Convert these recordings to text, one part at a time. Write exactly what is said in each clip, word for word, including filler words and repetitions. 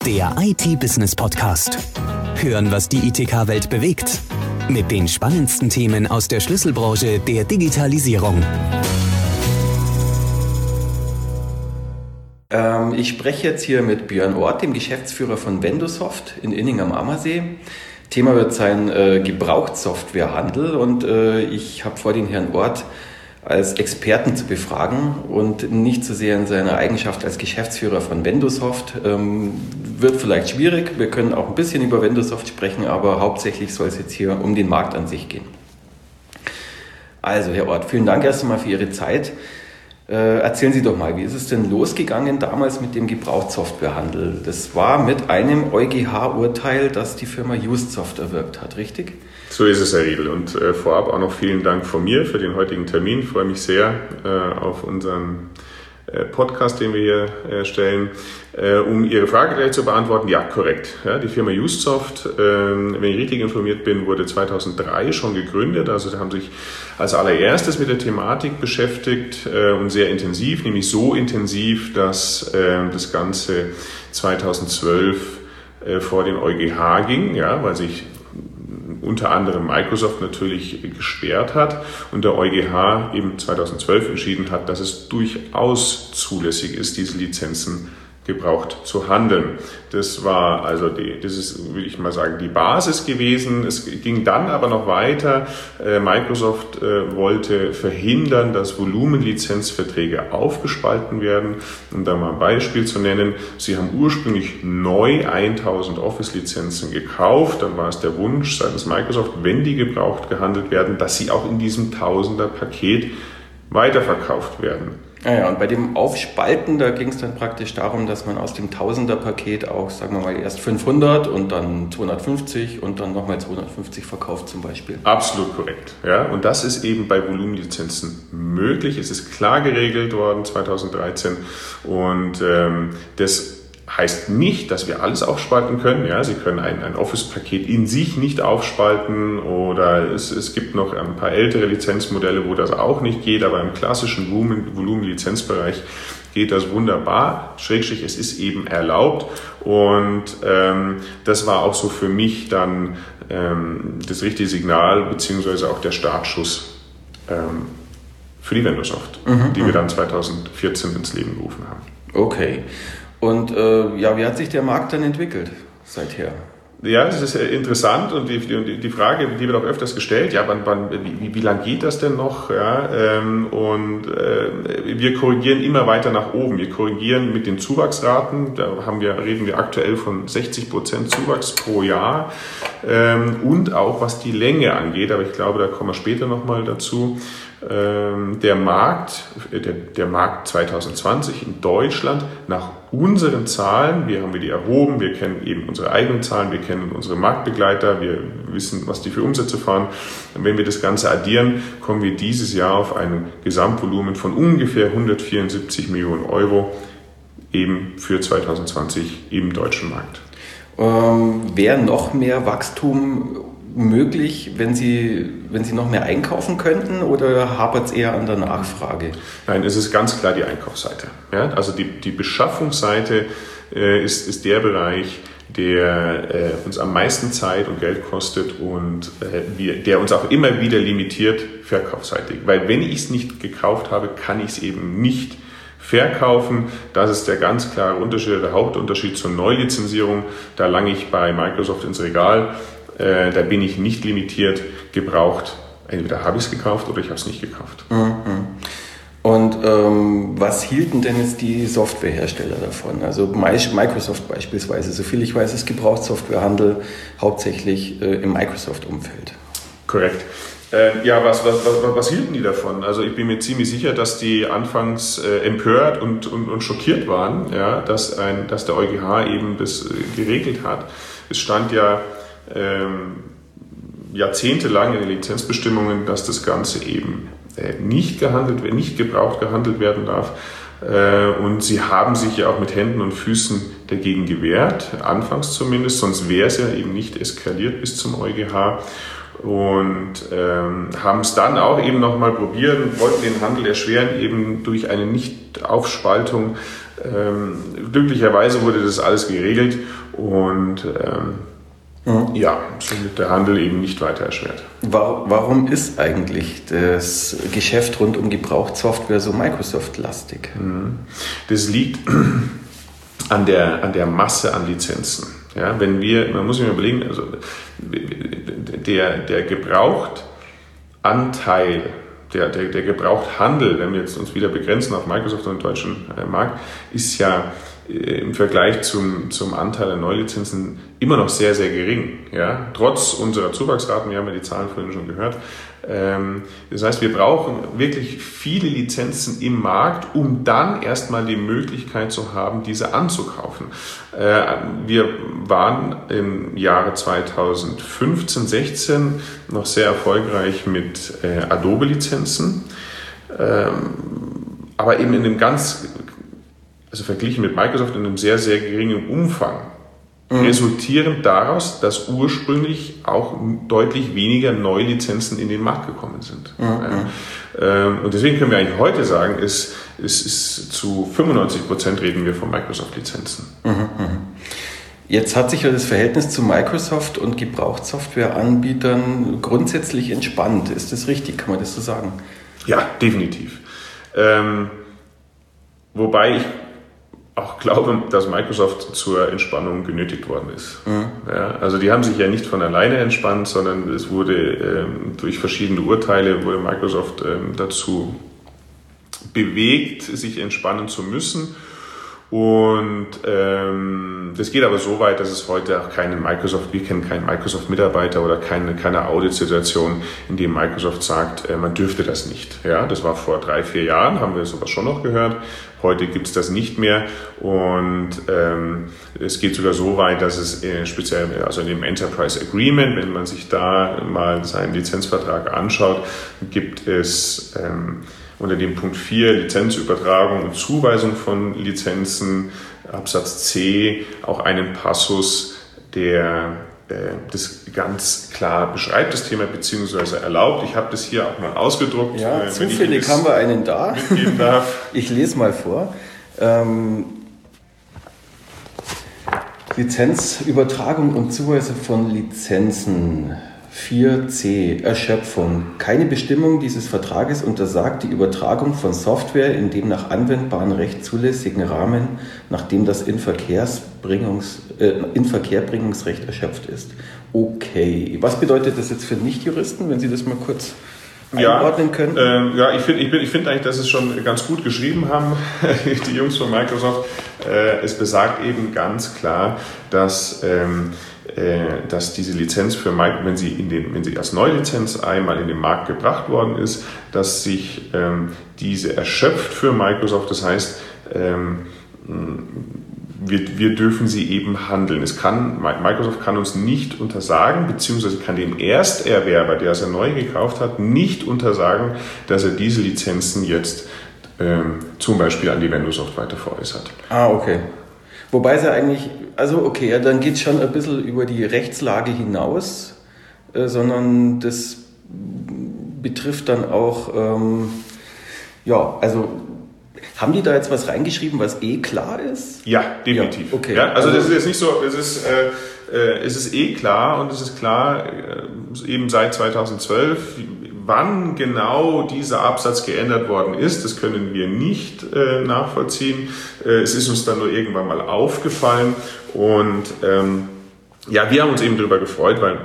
der I T-Business-Podcast. Hören, was die I T K-Welt bewegt. Mit den spannendsten Themen aus der Schlüsselbranche der Digitalisierung. Ähm, ich spreche jetzt hier mit Björn Orth, dem Geschäftsführer von Vendosoft in Inning am Ammersee. Thema wird sein äh, Gebrauchtsoftwarehandel und äh, ich habe vor, den Herrn Orth als Experten zu befragen und nicht so sehr in seiner Eigenschaft als Geschäftsführer von Vendosoft. Ähm, wird vielleicht schwierig, wir können auch ein bisschen über Vendosoft sprechen, aber hauptsächlich soll es jetzt hier um den Markt an sich gehen. Also Herr Orth, vielen Dank erst einmal für Ihre Zeit. Äh, erzählen Sie doch mal, wie ist es denn losgegangen damals mit dem Gebrauchtsoftwarehandel? Das war mit einem EuGH-Urteil, das die Firma Justsoft erwirkt hat, richtig? So ist es, Herr Riedl. Und äh, vorab auch noch vielen Dank von mir für den heutigen Termin. Ich freue mich sehr äh, auf unseren äh, Podcast, den wir hier äh, stellen. Äh, um Ihre Frage gleich zu beantworten, ja, korrekt. Ja, die Firma Justsoft, äh, wenn ich richtig informiert bin, wurde zweitausenddrei schon gegründet. Also da haben sich als allererstes mit der Thematik beschäftigt äh, und sehr intensiv, nämlich so intensiv, dass äh, das Ganze zweitausendzwölf äh, vor den EuGH ging, ja, weil sich unter anderem Microsoft natürlich gesperrt hat und der EuGH eben zweitausendzwölf entschieden hat, dass es durchaus zulässig ist, diese Lizenzen gebraucht zu handeln. Das war also die, das ist, will ich mal sagen, die Basis gewesen. Es ging dann aber noch weiter. Äh, Microsoft äh, wollte verhindern, dass Volumenlizenzverträge aufgespalten werden. Um da mal ein Beispiel zu nennen: Sie haben ursprünglich neu tausend Office-Lizenzen gekauft. Dann war es der Wunsch seitens Microsoft, wenn die gebraucht gehandelt werden, dass sie auch in diesem Tausender-Paket weiterverkauft werden. Ah ja, und bei dem Aufspalten, da ging es dann praktisch darum, dass man aus dem Tausender-Paket auch, sagen wir mal, erst fünfhundert und dann zweihundertfünfzig und dann nochmal zweihundertfünfzig verkauft zum Beispiel. Absolut korrekt. Ja, und das ist eben bei Volumenlizenzen möglich. Es ist klar geregelt worden zweitausenddreizehn und ähm, das heißt nicht, dass wir alles aufspalten können. Ja, Sie können ein, ein Office-Paket in sich nicht aufspalten oder es, es gibt noch ein paar ältere Lizenzmodelle, wo das auch nicht geht, aber im klassischen Volumen, Volumenlizenzbereich geht das wunderbar. Schrägstrich, es ist eben erlaubt und ähm, das war auch so für mich dann ähm, das richtige Signal beziehungsweise auch der Startschuss ähm, für die Vendosoft, mhm, die wir dann zweitausendvierzehn ins Leben gerufen haben. Okay. Und äh, ja, wie hat sich der Markt dann entwickelt seither? Ja, das ist interessant und die, die, die Frage, die wird auch öfters gestellt, ja, wann, wann, wie, wie lang geht das denn noch? Ja, ähm, und äh, wir korrigieren immer weiter nach oben. Wir korrigieren mit den Zuwachsraten, da haben wir, reden wir aktuell von sechzig Prozent Zuwachs pro Jahr ähm, und auch was die Länge angeht, aber ich glaube, da kommen wir später nochmal dazu. Ähm, der Markt, der, der Markt zweitausendzwanzig in Deutschland nach unseren Zahlen, wir haben wir die erhoben, wir kennen eben unsere eigenen Zahlen, wir kennen unsere Marktbegleiter, wir wissen, was die für Umsätze fahren. Und wenn wir das Ganze addieren, kommen wir dieses Jahr auf ein Gesamtvolumen von ungefähr hundertvierundsiebzig Millionen Euro eben für zweitausendzwanzig im deutschen Markt. Ähm, wäre noch mehr Wachstum möglich, wenn Sie, wenn Sie noch mehr einkaufen könnten oder hapert es eher an der Nachfrage? Nein, es ist ganz klar die Einkaufsseite. Ja, also die, die Beschaffungsseite äh, ist, ist der Bereich, der äh, uns am meisten Zeit und Geld kostet und äh, wir, der uns auch immer wieder limitiert verkaufsseitig. Weil wenn ich es nicht gekauft habe, kann ich es eben nicht verkaufen. Das ist der ganz klare Unterschied, der Hauptunterschied zur Neulizenzierung. Da lange ich bei Microsoft ins Regal. Äh, da bin ich nicht limitiert, gebraucht. Entweder habe ich es gekauft oder ich habe es nicht gekauft. Mhm. Und ähm, was hielten denn jetzt die Softwarehersteller davon? Also Microsoft beispielsweise, soviel ich weiß, ist Gebrauchtsoftwarehandel hauptsächlich äh, im Microsoft-Umfeld. Korrekt. Äh, ja, was, was, was, was hielten die davon? Also ich bin mir ziemlich sicher, dass die anfangs äh, empört und, und, und schockiert waren, ja, dass, ein, dass der EuGH eben das äh, geregelt hat. Es stand ja Ähm, jahrzehntelang in den Lizenzbestimmungen, dass das Ganze eben äh, nicht gehandelt, nicht gebraucht gehandelt werden darf. Äh, und sie haben sich ja auch mit Händen und Füßen dagegen gewehrt, anfangs zumindest, sonst wäre es ja eben nicht eskaliert bis zum EuGH. Und ähm, haben es dann auch eben nochmal probiert, wollten den Handel erschweren, eben durch eine Nicht-Aufspaltung Ähm, glücklicherweise wurde das alles geregelt und ähm, mhm. ja, somit der Handel eben nicht weiter erschwert. Warum ist eigentlich das Geschäft rund um Gebrauchtsoftware so Microsoft-lastig? Das liegt an der, an der Masse an Lizenzen. Ja, wenn wir, man muss sich mal überlegen, also der, der Gebrauchtanteil, der, der, der Gebrauchthandel, wenn wir jetzt uns wieder begrenzen auf Microsoft und den deutschen Markt, ist ja im Vergleich zum, zum Anteil der Neulizenzen immer noch sehr, sehr gering. Ja? Trotz unserer Zuwachsraten, wir haben ja die Zahlen vorhin schon gehört. Ähm, das heißt, wir brauchen wirklich viele Lizenzen im Markt, um dann erstmal die Möglichkeit zu haben, diese anzukaufen. Äh, wir waren im Jahre zweitausendfünfzehn, sechzehn noch sehr erfolgreich mit äh, Adobe-Lizenzen, ähm, aber eben in einem ganz also verglichen mit Microsoft in einem sehr, sehr geringen Umfang, mhm. resultierend daraus, dass ursprünglich auch deutlich weniger Neulizenzen in den Markt gekommen sind. Mhm. Ja. Und deswegen können wir eigentlich heute sagen, es, es ist zu fünfundneunzig Prozent reden wir von Microsoft-Lizenzen. Mhm. Jetzt hat sich ja das Verhältnis zu Microsoft und Gebrauchtsoftwareanbietern grundsätzlich entspannt. Ist das richtig? Kann man das so sagen? Ja, definitiv. Ähm, wobei ich auch glaube, dass Microsoft zur Entspannung genötigt worden ist. Mhm. Ja, also die haben sich ja nicht von alleine entspannt, sondern es wurde ähm, durch verschiedene Urteile wurde Microsoft ähm, dazu bewegt, sich entspannen zu müssen. Und ähm, das geht aber so weit, dass es heute auch keinen Microsoft, wir kennen keinen Microsoft-Mitarbeiter oder keine, keine Audit-Situation, in dem Microsoft sagt, äh, man dürfte das nicht. Ja, das war vor drei, vier Jahren, haben wir sowas schon noch gehört. Heute gibt es das nicht mehr und ähm, es geht sogar so weit, dass es äh, speziell also in dem Enterprise Agreement, wenn man sich da mal seinen Lizenzvertrag anschaut, gibt es ähm, unter dem Punkt vier Lizenzübertragung und Zuweisung von Lizenzen, Absatz C, auch einen Passus, der äh, das ganz klar beschreibt, das Thema, beziehungsweise erlaubt. Ich habe das hier auch mal ausgedruckt. Ja, äh, zufällig haben wir einen da. Darf. Ich lese mal vor. Ähm, Lizenzübertragung und Zuweisung von Lizenzen. vier c Erschöpfung. Keine Bestimmung dieses Vertrages untersagt die Übertragung von Software in dem nach anwendbaren Recht zulässigen Rahmen, nachdem das Inverkehrsbringungs, äh, Inverkehrbringungsrecht erschöpft ist. Okay. Was bedeutet das jetzt für Nichtjuristen, wenn Sie das mal kurz einordnen können? Ja, äh, ja ich finde ich, ich find eigentlich, dass es schon ganz gut geschrieben haben, die Jungs von Microsoft. Äh, es besagt eben ganz klar, dass ähm, dass diese Lizenz für Microsoft, wenn sie, in den, wenn sie als Neulizenz einmal in den Markt gebracht worden ist, dass sich ähm, diese erschöpft für Microsoft. Das heißt, ähm, wir, wir dürfen sie eben handeln. Es kann, Microsoft kann uns nicht untersagen, beziehungsweise kann dem Ersterwerber, der es ja neu gekauft hat, nicht untersagen, dass er diese Lizenzen jetzt ähm, zum Beispiel an die Vendosoft weiter veräußert. Ah, okay. Wobei es ja eigentlich, also okay, ja, dann geht es schon ein bisschen über die Rechtslage hinaus, äh, sondern das betrifft dann auch, ähm, ja, also haben die da jetzt was reingeschrieben, was eh klar ist? Ja, definitiv. Ja, okay. Ja, also, also das ist jetzt nicht so, es ist, äh, äh, es ist eh klar und es ist klar, äh, eben seit zweitausendzwölf, wann genau dieser Absatz geändert worden ist, das können wir nicht äh, nachvollziehen. Äh, es ist uns dann nur irgendwann mal aufgefallen und ähm, ja, wir haben uns eben darüber gefreut, weil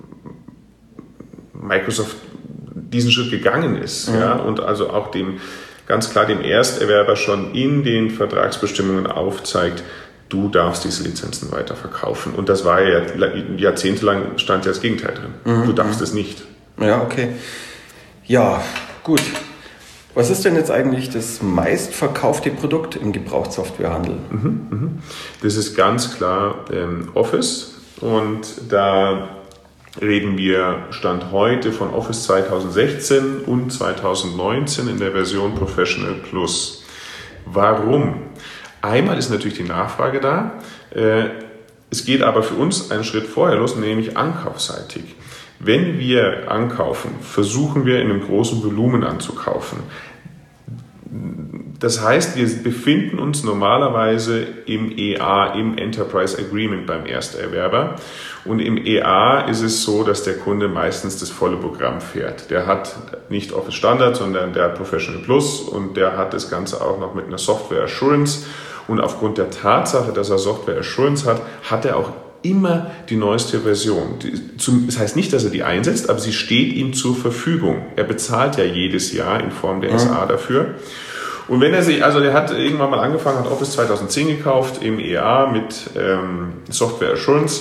Microsoft diesen Schritt gegangen ist, mhm. ja, und also auch dem ganz klar dem Ersterwerber schon in den Vertragsbestimmungen aufzeigt, du darfst diese Lizenzen weiter verkaufen. Und das war ja jahrzehntelang stand ja das Gegenteil drin. Mhm. Du darfst es nicht. Ja, okay. Ja, gut. Was ist denn jetzt eigentlich das meistverkaufte Produkt im Gebrauchtsoftwarehandel? Mhm, mh. Das ist ganz klar ähm, Office und da reden wir Stand heute von Office zweitausendsechzehn und zweitausendneunzehn in der Version Professional Plus. Warum? Einmal ist natürlich die Nachfrage da. Es geht aber für uns einen Schritt vorher los, nämlich ankaufseitig. Wenn wir ankaufen, versuchen wir in einem großen Volumen anzukaufen. Das heißt, wir befinden uns normalerweise im E A, im Enterprise Agreement beim Ersterwerber. Und im E A ist es so, dass der Kunde meistens das volle Programm fährt. Der hat nicht Office Standard, sondern der hat Professional Plus und der hat das Ganze auch noch mit einer Software Assurance. Und aufgrund der Tatsache, dass er Software Assurance hat, hat er auch immer die neueste Version. Das heißt nicht, dass er die einsetzt, aber sie steht ihm zur Verfügung. Er bezahlt ja jedes Jahr in Form der S A dafür. Und wenn er sich, also der hat irgendwann mal angefangen, hat Office zweitausendzehn gekauft im E A mit ähm, Software Assurance.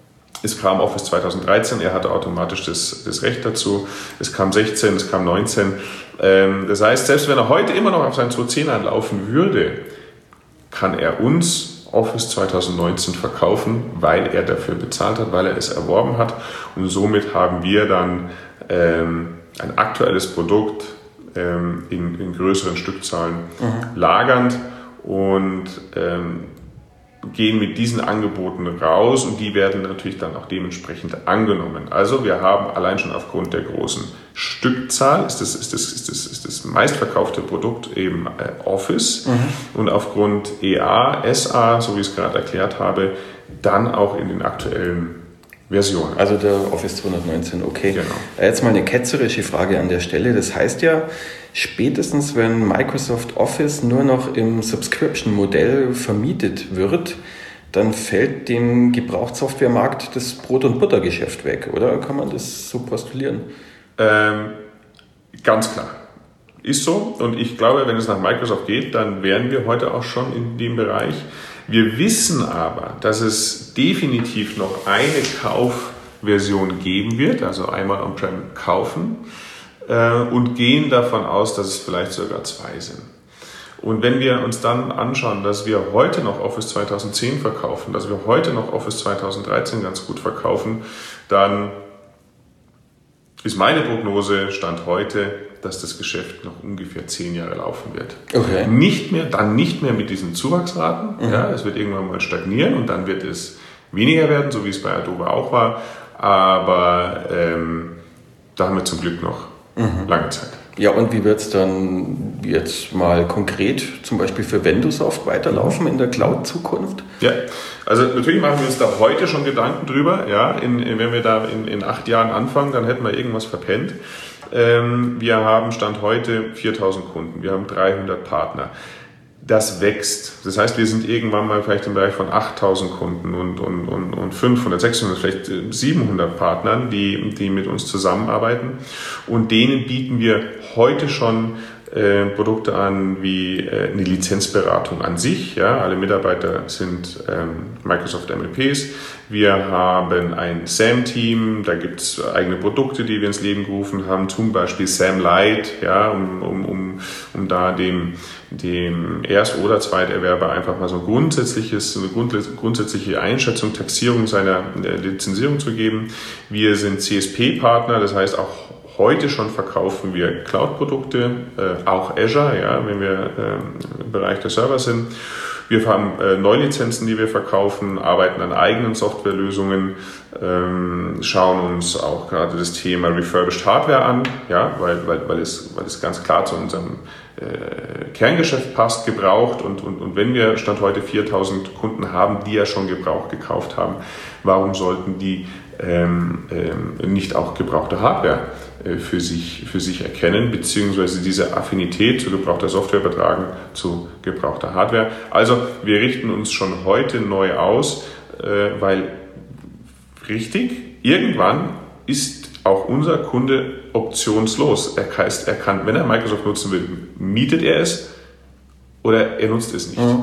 Es kam Office zweitausenddreizehn, er hatte automatisch das, das Recht dazu. Es kam sechzehn, es kam neunzehn. Ähm, das heißt, selbst wenn er heute immer noch auf seinen zweitausendzehn anlaufen würde, kann er uns Office zweitausendneunzehn verkaufen, weil er dafür bezahlt hat, weil er es erworben hat. Und somit haben wir dann ähm, ein aktuelles Produkt ähm, in, in größeren Stückzahlen mhm. lagernd und ähm, gehen mit diesen Angeboten raus und die werden natürlich dann auch dementsprechend angenommen. Also wir haben allein schon aufgrund der großen Stückzahl, ist das, ist das, ist das, ist das meistverkaufte Produkt eben äh, Office mhm. und aufgrund E A, S A, so wie ich es gerade erklärt habe, dann auch in den aktuellen Versionen. Also der Office zweihundertneunzehn, okay. Genau. Jetzt mal eine ketzerische Frage an der Stelle. Das heißt ja, spätestens wenn Microsoft Office nur noch im Subscription-Modell vermietet wird, dann fällt dem Gebrauchtsoftwaremarkt das Brot- und Buttergeschäft weg, oder? Kann man das so postulieren? Ähm, ganz klar. Ist so. Und ich glaube, wenn es nach Microsoft geht, dann wären wir heute auch schon in dem Bereich. Wir wissen aber, dass es definitiv noch eine Kaufversion geben wird, also einmal On-Prem kaufen, äh, und gehen davon aus, dass es vielleicht sogar zwei sind. Und wenn wir uns dann anschauen, dass wir heute noch Office zweitausendzehn verkaufen, dass wir heute noch Office zweitausenddreizehn ganz gut verkaufen, dann ist meine Prognose, Stand heute, dass das Geschäft noch ungefähr zehn Jahre laufen wird. Okay. Nicht mehr, dann nicht mehr mit diesen Zuwachsraten. Mhm. Ja, es wird irgendwann mal stagnieren und dann wird es weniger werden, so wie es bei Adobe auch war. Aber ähm, da haben wir zum Glück noch mhm. lange Zeit. Ja, und wie wird es dann jetzt mal konkret zum Beispiel für Vendosoft weiterlaufen mhm. in der Cloud-Zukunft? Ja, also natürlich machen wir uns da heute schon Gedanken drüber. Ja, in, in, wenn wir da in, in acht Jahren anfangen, dann hätten wir irgendwas verpennt. Ähm, wir haben Stand heute viertausend Kunden, wir haben dreihundert Partner. Das wächst. Das heißt, wir sind irgendwann mal vielleicht im Bereich von achttausend Kunden und, und, und, und fünfhundert, sechshundert, vielleicht siebenhundert Partnern, die, die mit uns zusammenarbeiten. Und denen bieten wir heute schon äh, Produkte an wie äh, eine Lizenzberatung an sich. Ja, alle Mitarbeiter sind ähm, Microsoft M L Ps. Wir haben ein S A M-Team, da gibt es eigene Produkte, die wir ins Leben gerufen haben, zum Beispiel S A M Lite, ja, um, um, um, um da dem, dem Erst- oder Zweiterwerber einfach mal so ein grundsätzliches, eine grundsätzliche Einschätzung, Taxierung seiner Lizenzierung zu geben. Wir sind C S P-Partner, das heißt auch heute schon verkaufen wir Cloud-Produkte, äh, auch Azure, ja, wenn wir äh, im Bereich der Server sind. Wir haben äh, Neulizenzen, die wir verkaufen, arbeiten an eigenen Softwarelösungen, ähm, schauen uns auch gerade das Thema Refurbished Hardware an, ja, weil, weil, weil, es, weil es ganz klar zu unserem äh, Kerngeschäft passt, gebraucht. Und, und, und wenn wir Stand heute viertausend Kunden haben, die ja schon Gebrauch gekauft haben, warum sollten die ähm, ähm, nicht auch gebrauchte Hardware äh, für sich, für sich erkennen, beziehungsweise diese Affinität zu gebrauchter Software übertragen zu gebrauchter Hardware. Also wir richten uns schon heute neu aus, äh, weil richtig, irgendwann ist auch unser Kunde optionslos. Er heißt, er kann, wenn er Microsoft nutzen will, mietet er es oder er nutzt es nicht. Mhm.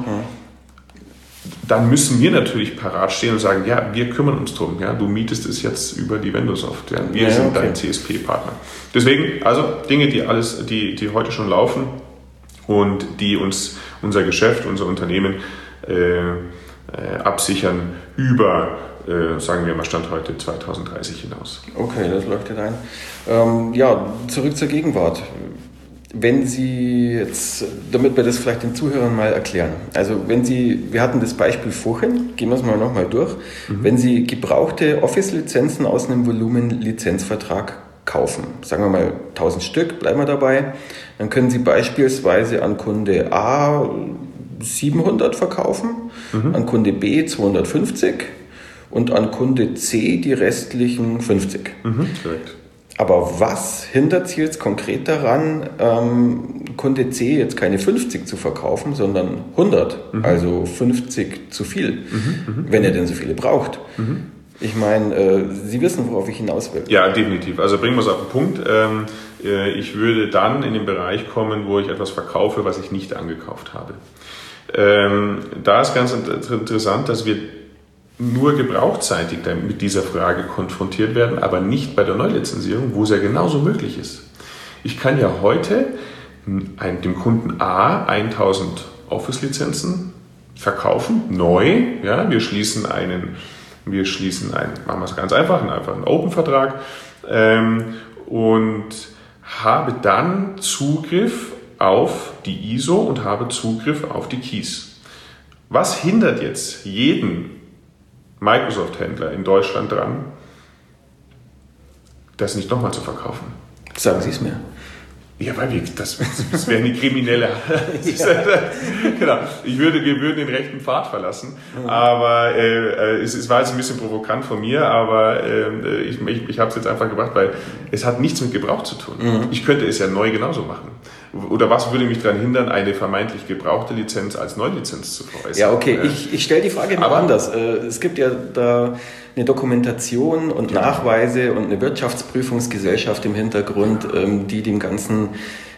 Dann müssen wir natürlich parat stehen und sagen, ja, wir kümmern uns drum. Ja, du mietest es jetzt über die Vendosoft. Ja, wir ja, sind okay. dein C S P-Partner. Deswegen, also Dinge, die alles, die, die heute schon laufen und die uns unser Geschäft, unser Unternehmen äh, äh, absichern über, äh, sagen wir mal, Stand heute zweitausenddreißig hinaus. Okay, das leuchtet ein. Ähm, ja, zurück zur Gegenwart. Wenn Sie jetzt, damit wir das vielleicht den Zuhörern mal erklären, also wenn Sie, wir hatten das Beispiel vorhin, gehen wir es mal nochmal durch, mhm. wenn Sie gebrauchte Office-Lizenzen aus einem Volumen-Lizenzvertrag kaufen, sagen wir mal tausend Stück, bleiben wir dabei, dann können Sie beispielsweise an Kunde A siebenhundert verkaufen, mhm. an Kunde B zweihundertfünfzig und an Kunde C die restlichen fünfzig. Mhm, korrekt. Aber was hindert Sie jetzt konkret daran, ähm, Kunde C jetzt keine fünfzig zu verkaufen, sondern hundert, mhm. also fünfzig zu viel, mhm, wenn er denn so viele braucht? Mhm. Ich meine, äh, Sie wissen, worauf ich hinaus will. Ja, definitiv. Also bringen wir es auf den Punkt. Ähm, äh, ich würde dann in den Bereich kommen, wo ich etwas verkaufe, was ich nicht angekauft habe. Ähm, da ist ganz interessant, dass wir nur gebrauchsseitig mit dieser Frage konfrontiert werden, aber nicht bei der Neulizenzierung, wo es ja genauso möglich ist. Ich kann ja heute dem Kunden A tausend Office-Lizenzen verkaufen, neu. Ja, wir schließen einen, wir schließen einen, machen wir es ganz einfach, einen einfachen Open-Vertrag ähm, und habe dann Zugriff auf die I S O und habe Zugriff auf die Keys. Was hindert jetzt jeden Microsoft-Händler in Deutschland dran, das nicht nochmal zu verkaufen? Sagen Sie es mir. Ja, weil wir, das, das wäre eine kriminelle. Genau. Ich würde, wir würden den rechten Pfad verlassen. Mhm. Aber äh, es, es war jetzt ein bisschen provokant von mir, aber äh, ich, ich, ich habe es jetzt einfach gebracht, weil es hat nichts mit Gebrauch zu tun. Mhm. Ich könnte es ja neu genauso machen. Oder was würde mich daran hindern, eine vermeintlich gebrauchte Lizenz als Neulizenz zu veräußern? Ja, okay. Ich, ich stelle die Frage mal anders. Es gibt ja da eine Dokumentation und ja. Nachweise und eine Wirtschaftsprüfungsgesellschaft im Hintergrund, die dem Ganzen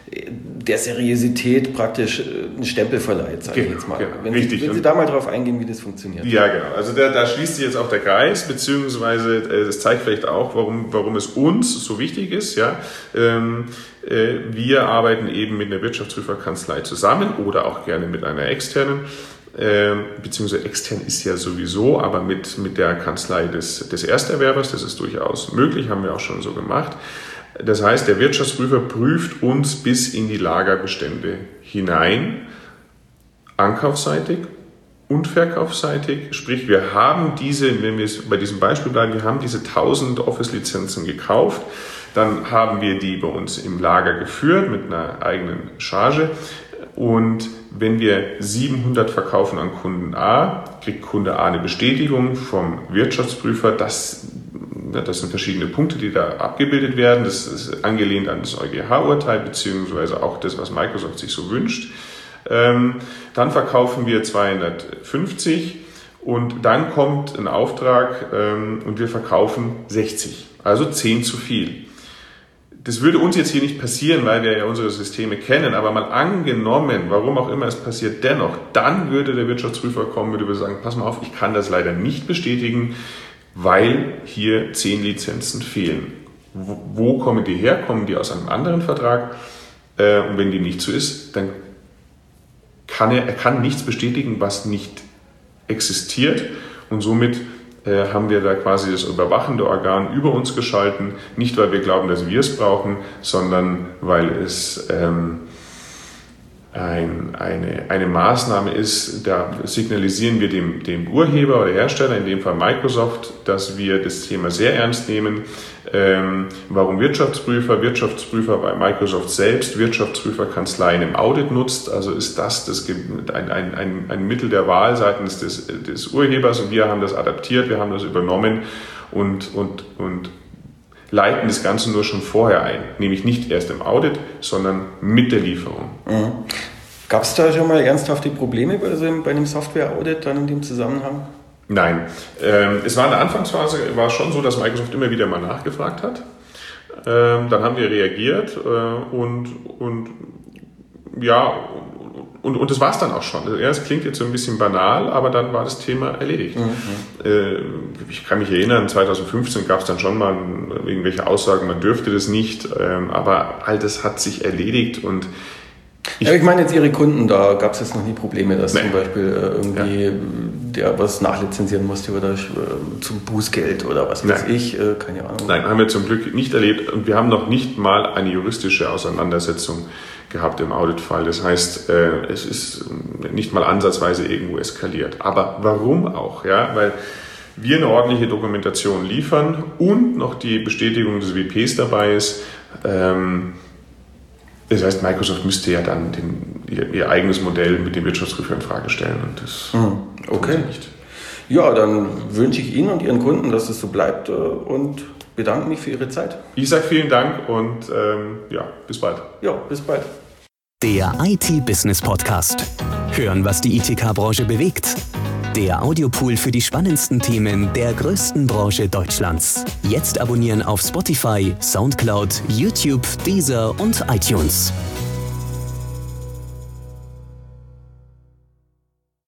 der Seriosität praktisch einen Stempel verleiht, sage ich jetzt mal. Genau, wenn richtig. Sie, wenn Sie da mal drauf eingehen, wie das funktioniert. Ja, genau. Also da, da schließt sich jetzt auch der Kreis, beziehungsweise das zeigt vielleicht auch, warum, warum es uns so wichtig ist. Ja, ähm, äh, wir arbeiten eben mit einer Wirtschaftsprüferkanzlei zusammen oder auch gerne mit einer externen. Ähm, beziehungsweise extern ist ja sowieso, aber mit, mit der Kanzlei des, des Ersterwerbers, das ist durchaus möglich, haben wir auch schon so gemacht. Das heißt, der Wirtschaftsprüfer prüft uns bis in die Lagerbestände hinein, ankaufsseitig und verkaufsseitig. Sprich, wir haben diese, wenn wir bei diesem Beispiel bleiben, wir haben diese tausend Office-Lizenzen gekauft, dann haben wir die bei uns im Lager geführt mit einer eigenen Charge. Und wenn wir siebenhundert verkaufen an Kunden A, kriegt Kunde A eine Bestätigung vom Wirtschaftsprüfer, dass das sind verschiedene Punkte, die da abgebildet werden. Das ist angelehnt an das EuGH-Urteil, beziehungsweise auch das, was Microsoft sich so wünscht. Ähm, dann verkaufen wir zweihundertfünfzig und dann kommt ein Auftrag ähm, und wir verkaufen sechzig, also zehn zu viel. Das würde uns jetzt hier nicht passieren, weil wir ja unsere Systeme kennen, aber mal angenommen, warum auch immer es passiert, dennoch, dann würde der Wirtschaftsprüfer kommen und würde sagen, pass mal auf, ich kann das leider nicht bestätigen, weil hier zehn Lizenzen fehlen. Wo, wo kommen die her? Kommen die aus einem anderen Vertrag? Äh, und wenn die nicht so ist, dann kann er, er kann nichts bestätigen, was nicht existiert. Und somit äh, haben wir da quasi das überwachende Organ über uns geschalten. Nicht, weil wir glauben, dass wir es brauchen, sondern weil es ähm, Ein, eine, eine Maßnahme ist, da signalisieren wir dem, dem Urheber oder Hersteller, in dem Fall Microsoft, dass wir das Thema sehr ernst nehmen. Ähm, warum Wirtschaftsprüfer? Wirtschaftsprüfer bei Microsoft selbst, Wirtschaftsprüferkanzleien im Audit nutzt. Also ist das, das ein, ein, ein, ein Mittel der Wahl seitens des, des Urhebers und wir haben das adaptiert, wir haben das übernommen und, und, und leiten das Ganze nur schon vorher ein, nämlich nicht erst im Audit, sondern mit der Lieferung. Mhm. Gab es da schon mal ernsthafte Probleme bei, so einem, bei einem Software-Audit dann in dem Zusammenhang? Nein. Ähm, es war in der Anfangsphase war schon so, dass Microsoft immer wieder mal nachgefragt hat. Ähm, dann haben wir reagiert äh, und, und ja, und, und das war es dann auch schon. Ja, es klingt jetzt so ein bisschen banal, aber dann war das Thema erledigt. Mhm. Äh, ich kann mich erinnern, zweitausendfünfzehn gab es dann schon mal irgendwelche Aussagen, man dürfte das nicht, ähm, aber all das hat sich erledigt und Ich, ja, ich meine jetzt Ihre Kunden, da gab es jetzt noch nie Probleme, dass nee. zum Beispiel äh, irgendwie ja. der was nachlizenzieren musste oder äh, zum Bußgeld oder was weiß ich, äh, keine Ahnung. Nein, haben wir zum Glück nicht erlebt und wir haben noch nicht mal eine juristische Auseinandersetzung gehabt im Auditfall. Das heißt, äh, es ist nicht mal ansatzweise irgendwo eskaliert. Aber warum auch? Ja, weil wir eine ordentliche Dokumentation liefern und noch die Bestätigung des W Ps dabei ist. Ähm, das heißt, Microsoft müsste ja dann den, ihr, ihr eigenes Modell mit dem Wirtschaftsprüfer in Frage stellen und das mhm. okay. nicht. Ja, dann wünsche ich Ihnen und Ihren Kunden, dass es so bleibt und bedanke mich für Ihre Zeit. Ich sage vielen Dank und ähm, ja, bis bald. Ja, bis bald. Der I T-Business-Podcast. Hören, was die I T K-Branche bewegt. Der Audiopool für die spannendsten Themen der größten Branche Deutschlands. Jetzt abonnieren auf Spotify, Soundcloud, YouTube, Deezer und iTunes.